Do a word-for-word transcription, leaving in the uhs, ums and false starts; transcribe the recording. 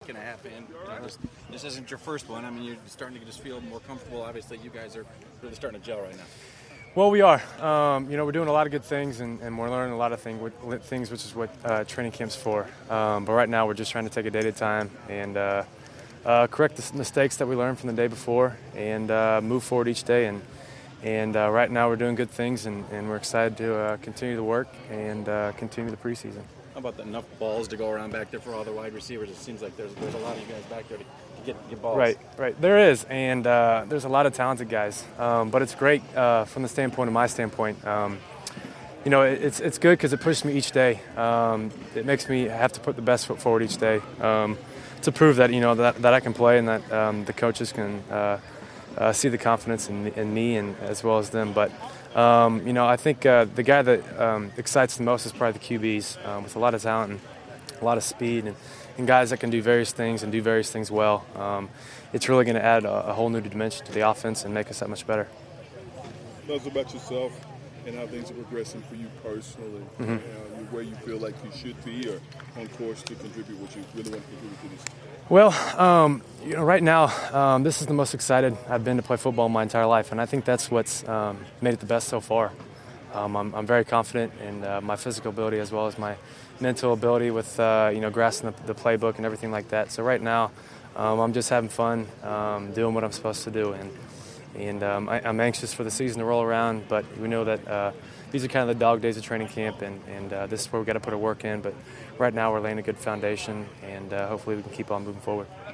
and a half in. You know, this, this isn't your first one. I mean, you're starting to just feel more comfortable. Obviously, you guys are really starting to gel right now. Well, we are. Um, you know, we're doing a lot of good things, and, and we're learning a lot of thing, things, which is what uh, training camp's for. Um, but right now, we're just trying to take a day at a time and uh, uh, correct the mistakes that we learned from the day before, and uh, move forward each day. And and uh, right now, we're doing good things, and, and we're excited to uh, continue the work and uh, continue the preseason. How about the enough balls to go around back there for all the wide receivers? It seems like there's there's a lot of you guys back there to get get balls. Right, right. There is, and uh, there's a lot of talented guys. Um, but it's great uh, from the standpoint of my standpoint. Um, you know, it, it's it's good because it pushes me each day. Um, it makes me have to put the best foot forward each day um, to prove that you know that that I can play and that um, the coaches can uh, uh, see the confidence in, in me and as well as them. But um, you know, I think uh, the guy that um, excites the most is probably the Q Bs um, with a lot of talent and a lot of speed and. and guys that can do various things and do various things well. Um, it's really going to add a, a whole new dimension to the offense and make us that much better. Tell us about yourself and how things are progressing for you personally, mm-hmm. uh, where you feel like you should be or on course to contribute what you really want to contribute to this. Well, um, you know, right now, um, this is the most excited I've been to play football my entire life, and I think that's what's um, made it the best so far. Um, I'm, I'm very confident in uh, my physical ability as well as my mental ability with uh, you know grasping the, the playbook and everything like that. So right now, um, I'm just having fun, um, doing what I'm supposed to do, and and um, I, I'm anxious for the season to roll around. But we know that uh, these are kind of the dog days of training camp, and and uh, this is where we got to put our work in. But right now, we're laying a good foundation, and uh, hopefully we can keep on moving forward.